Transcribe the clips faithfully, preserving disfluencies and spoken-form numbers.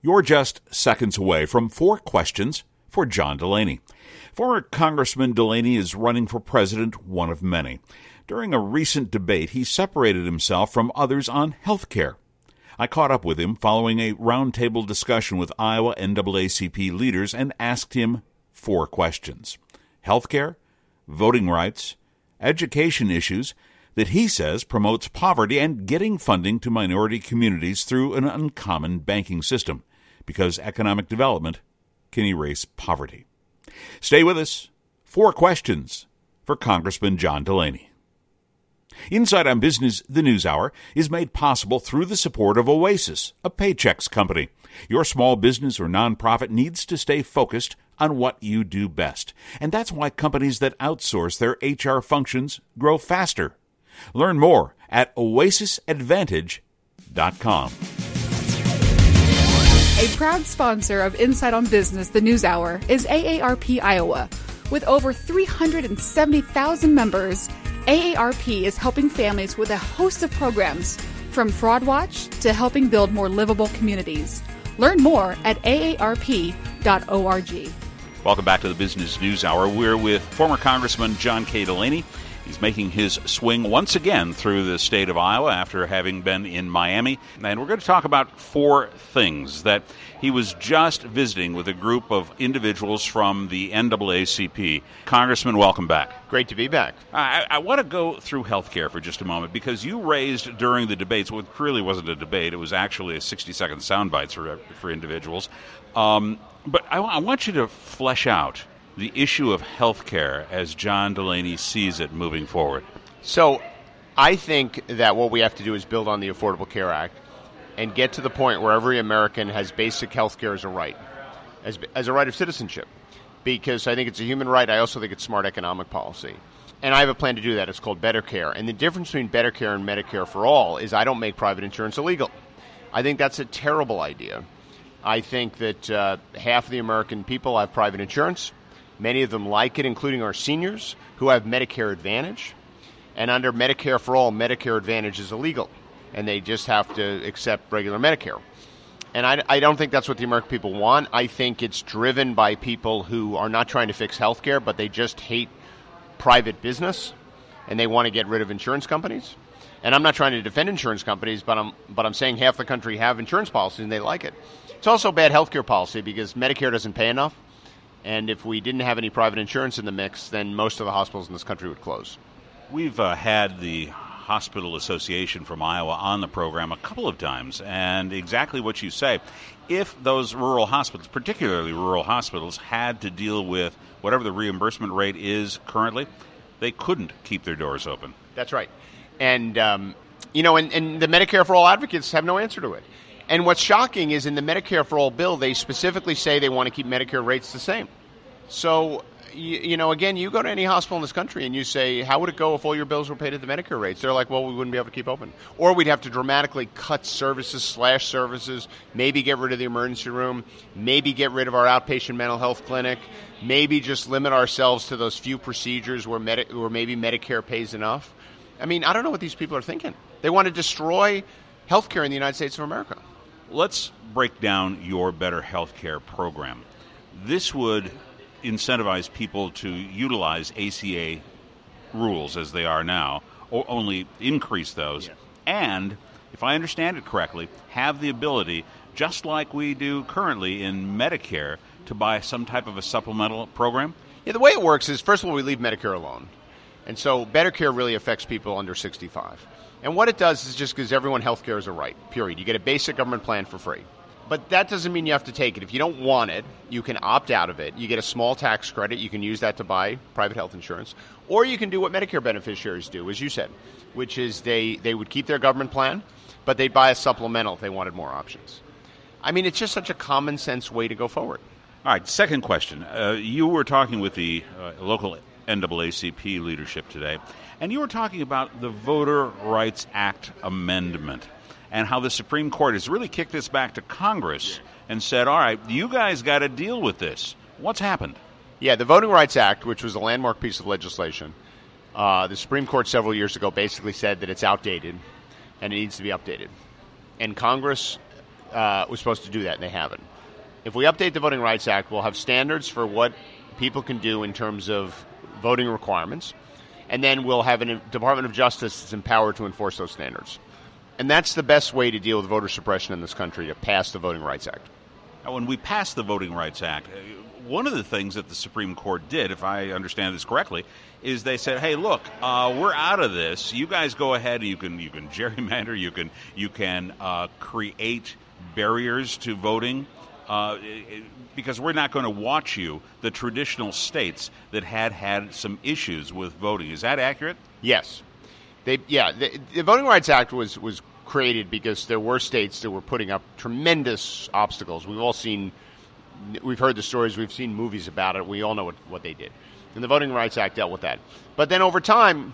You're just seconds away from four questions for John Delaney. Former Congressman Delaney is running for president, one of many. During a recent debate, he separated himself from others on health care. I caught up with him following a roundtable discussion with Iowa N double A C P leaders and asked him four questions. Health care, voting rights, education issues that he says promotes poverty, and getting funding to minority communities through an uncommon banking system, because economic development can erase poverty. Stay with us. Four questions for Congressman John Delaney. Inside on Business, the News Hour, is made possible through the support of Oasis, a Paychex company. Your small business or nonprofit needs to stay focused on what you do best. And that's why companies that outsource their H R functions grow faster. Learn more at oasis advantage dot com. A proud sponsor of Inside on Business, the News Hour, is A A R P Iowa. With over three hundred seventy thousand members, A A R P is helping families with a host of programs, from Fraud Watch to helping build more livable communities. Learn more at A A R P dot org. Welcome back to the Business News Hour. We're with former Congressman John K. Delaney. He's making his swing once again through the state of Iowa after having been in Miami. And we're going to talk about four things that he was just visiting with a group of individuals from the N double A C P. Congressman, welcome back. Great to be back. I, I want to go through health care for just a moment, because you raised during the debates what really wasn't a debate. It was actually a sixty-second soundbites for, for individuals. Um, but I, I want you to flesh out the issue of health care as John Delaney sees it moving forward. So I think that what we have to do is build on the Affordable Care Act and get to the point where every American has basic health care as a right, as, as a right of citizenship, because I think it's a human right. I also think it's smart economic policy. And I have a plan to do that. It's called Better Care. And the difference between Better Care and Medicare for All is I don't make private insurance illegal. I think that's a terrible idea. I think that uh, half of the American people have private insurance. Many of them like it, including our seniors who have Medicare Advantage. And under Medicare for All, Medicare Advantage is illegal, and they just have to accept regular Medicare. And I, I don't think that's what the American people want. I think it's driven by people who are not trying to fix health care, but they just hate private business, and they want to get rid of insurance companies. And I'm not trying to defend insurance companies, but I'm but I'm saying half the country have insurance policies, and they like it. It's also bad health care policy because Medicare doesn't pay enough. And if we didn't have any private insurance in the mix, then most of the hospitals in this country would close. We've uh, had the Hospital Association from Iowa on the program a couple of times, and exactly what you say. If those rural hospitals, particularly rural hospitals, had to deal with whatever the reimbursement rate is currently, they couldn't keep their doors open. That's right. And, um, you know, and, and the Medicare for All advocates have no answer to it. And what's shocking is in the Medicare for All bill, they specifically say they want to keep Medicare rates the same. So, you, you know, again, you go to any hospital in this country and you say, how would it go if all your bills were paid at the Medicare rates? They're like, well, we wouldn't be able to keep open. Or we'd have to dramatically cut services, slash services, maybe get rid of the emergency room, maybe get rid of our outpatient mental health clinic, maybe just limit ourselves to those few procedures where, Medi- where maybe Medicare pays enough. I mean, I don't know what these people are thinking. They want to destroy health care in the United States of America. Let's break down your Better Health Care program. This would incentivize people to utilize A C A rules as they are now, or only increase those, yes. And, if I understand it correctly, have the ability, just like we do currently in Medicare, to buy some type of a supplemental program? Yeah, the way it works is, first of all, we leave Medicare alone. And so Better Care really affects people under sixty-five. And what it does is just gives everyone health care as a right, period. You get a basic government plan for free. But that doesn't mean you have to take it. If you don't want it, you can opt out of it. You get a small tax credit. You can use that to buy private health insurance. Or you can do what Medicare beneficiaries do, as you said, which is they, they would keep their government plan, but they'd buy a supplemental if they wanted more options. I mean, it's just such a common sense way to go forward. All right, second question. Uh, you were talking with the uh, local N double A C P leadership today, and you were talking about the Voter Rights Act amendment and how the Supreme Court has really kicked this back to Congress and said, all right, you guys got to deal with this. What's happened? Yeah, the Voting Rights Act, which was a landmark piece of legislation, uh, the Supreme Court several years ago basically said that it's outdated and it needs to be updated. And Congress uh, was supposed to do that, and they haven't. If we update the Voting Rights Act, we'll have standards for what people can do in terms of voting requirements, and then we'll have a Department of Justice that's empowered to enforce those standards. And that's the best way to deal with voter suppression in this country, to pass the Voting Rights Act. Now, when we passed the Voting Rights Act, one of the things that the Supreme Court did, if I understand this correctly, is they said, "Hey, look, uh, we're out of this. You guys go ahead. You can you can gerrymander. You can you can uh, create barriers to voting, uh, because we're not going to watch you." The traditional states that had had some issues with voting. Is that accurate? Yes. They yeah. The, the Voting Rights Act was was created because there were states that were putting up tremendous obstacles. We've all seen. We've heard the stories. We've seen movies about it. We all know what, what they did. And the Voting Rights Act dealt with that. But then over time,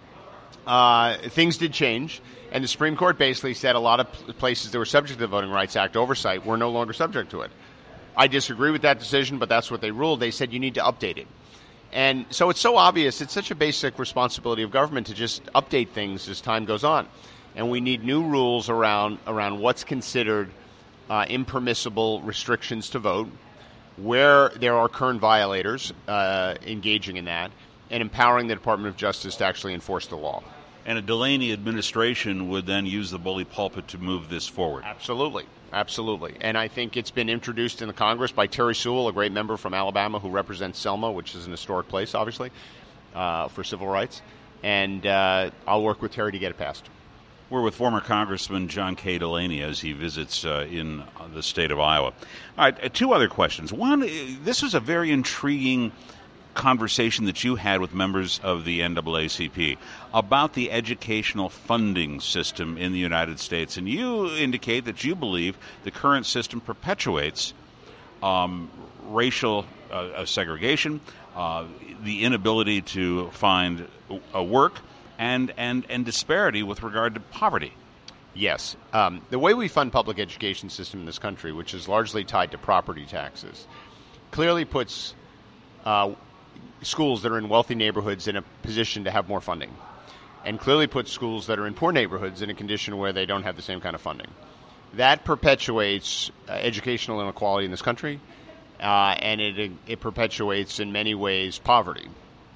uh, things did change. And the Supreme Court basically said a lot of places that were subject to the Voting Rights Act oversight were no longer subject to it. I disagree with that decision, but that's what they ruled. They said you need to update it. And so it's so obvious. It's such a basic responsibility of government to just update things as time goes on. And we need new rules around around what's considered Uh, impermissible restrictions to vote, where there are current violators uh, engaging in that, and empowering the Department of Justice to actually enforce the law. And a Delaney administration would then use the bully pulpit to move this forward. Absolutely. Absolutely. And I think it's been introduced in the Congress by Terry Sewell, a great member from Alabama who represents Selma, which is an historic place, obviously, uh, for civil rights. And uh, I'll work with Terry to get it passed. We're with former Congressman John K. Delaney as he visits uh, in the state of Iowa. All right, uh, two other questions. One, uh, this was a very intriguing conversation that you had with members of the N double A C P about the educational funding system in the United States. And you indicate that you believe the current system perpetuates um, racial uh, segregation, uh, the inability to find a work, And, and and disparity with regard to poverty. Yes. Um, the way we fund public education system in this country, which is largely tied to property taxes, clearly puts uh, schools that are in wealthy neighborhoods in a position to have more funding, and clearly puts schools that are in poor neighborhoods in a condition where they don't have the same kind of funding. That perpetuates uh, educational inequality in this country, uh, and it, it perpetuates in many ways poverty.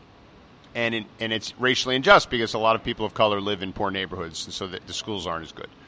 And it, and it's racially unjust because a lot of people of color live in poor neighborhoods, and so the, the schools aren't as good.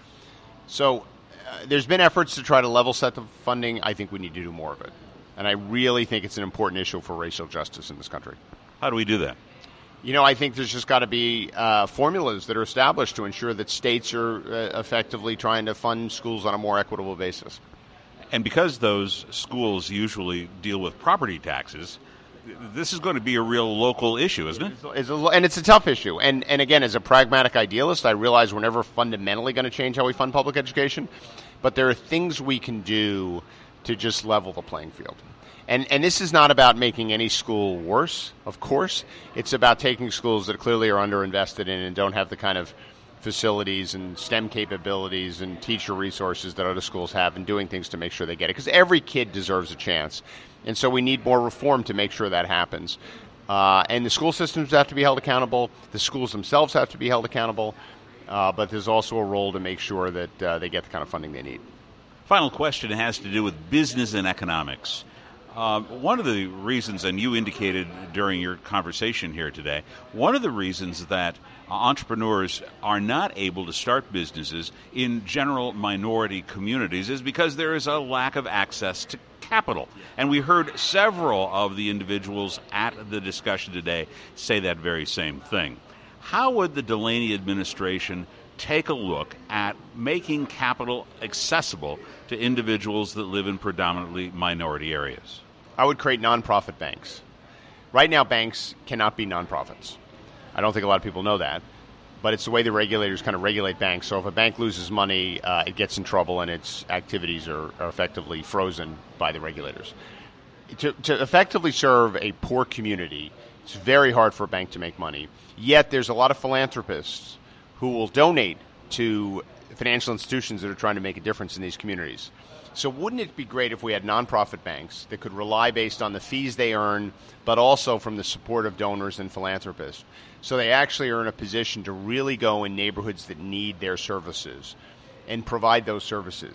So uh, there's been efforts to try to level set the funding. I think we need to do more of it. And I really think it's an important issue for racial justice in this country. How do we do that? You know, I think there's just got to be uh, formulas that are established to ensure that states are uh, effectively trying to fund schools on a more equitable basis. And because those schools usually deal with property taxes, this is going to be a real local issue, isn't it? It's a, and it's a tough issue. And, and again, as a pragmatic idealist, I realize we're never fundamentally going to change how we fund public education. But there are things we can do to just level the playing field. And, and this is not about making any school worse, of course. It's about taking schools that clearly are underinvested in and don't have the kind of facilities and STEM capabilities and teacher resources that other schools have, and doing things to make sure they get it. Because every kid deserves a chance. And so we need more reform to make sure that happens. Uh, and the school systems have to be held accountable. The schools themselves have to be held accountable. Uh, but there's also a role to make sure that uh, they get the kind of funding they need. Final question has to do with business and economics. Uh, one of the reasons, and you indicated during your conversation here today, one of the reasons that entrepreneurs are not able to start businesses in general minority communities is because there is a lack of access to capital. And we heard several of the individuals at the discussion today say that very same thing. How would the Delaney administration take a look at making capital accessible to individuals that live in predominantly minority areas? I would create nonprofit banks. Right now, banks cannot be nonprofits. I don't think a lot of people know that, but it's the way the regulators kind of regulate banks. So if a bank loses money, uh, it gets in trouble and its activities are, are effectively frozen by the regulators. To, to effectively serve a poor community, it's very hard for a bank to make money. Yet there's a lot of philanthropists who will donate to financial institutions that are trying to make a difference in these communities. So wouldn't it be great if we had nonprofit banks that could rely based on the fees they earn, but also from the support of donors and philanthropists, so they actually are in a position to really go in neighborhoods that need their services and provide those services.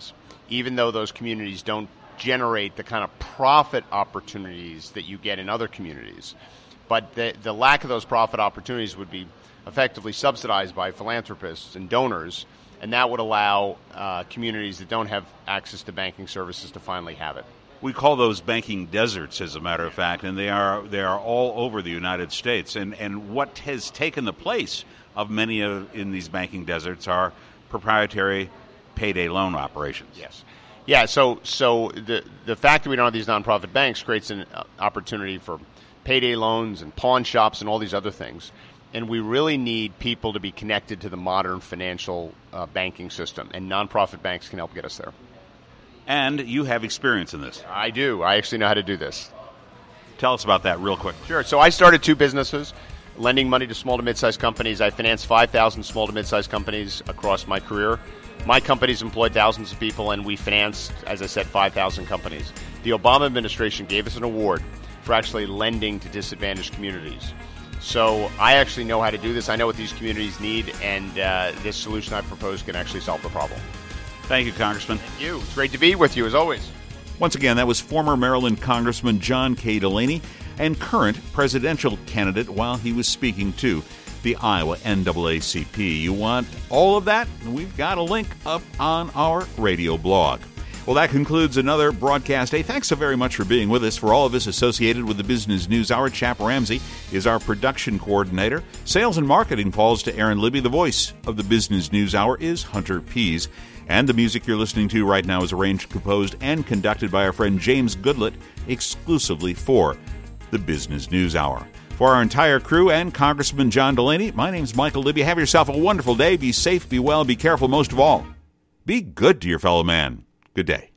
even though those communities don't generate the kind of profit opportunities that you get in other communities. But the, the lack of those profit opportunities would be effectively subsidized by philanthropists and donors, and that would allow uh, communities that don't have access to banking services to finally have it. We call those banking deserts, as a matter of fact, and they are they are all over the United States. And, and what has taken the place of many of in these banking deserts are proprietary payday loan operations. Yes. Yeah, so so the the fact that we don't have these nonprofit banks creates an uh, opportunity for payday loans and pawn shops and all these other things. And we really need people to be connected to the modern financial uh, banking system, and nonprofit banks can help get us there. And you have experience in this. I do. I actually know how to do this. Tell us about that real quick. Sure. So I started two businesses, lending money to small to mid-sized companies. I financed five thousand small to mid-sized companies across my career. My companies employed thousands of people, and we financed, as I said, five thousand companies. The Obama administration gave us an award for actually lending to disadvantaged communities. So I actually know how to do this. I know what these communities need, and uh, this solution I propose can actually solve the problem. Thank you, Congressman. Thank you. It's great to be with you, as always. Once again, that was former Maryland Congressman John K. Delaney and current presidential candidate while he was speaking to the Iowa N double A C P. You want all of that? We've got a link up on our radio blog. Well, that concludes another broadcast day. Thanks so very much for being with us. For all of us associated with the Business News Hour, Chap Ramsey is our production coordinator. Sales and marketing falls to Aaron Libby. The voice of the Business News Hour is Hunter Pease. And the music you're listening to right now is arranged, composed, and conducted by our friend James Goodlett, exclusively for the Business News Hour. For our entire crew and Congressman John Delaney, my name's Michael Libby. Have yourself a wonderful day. Be safe, be well, be careful. Most of all, be good to your fellow man. Good day.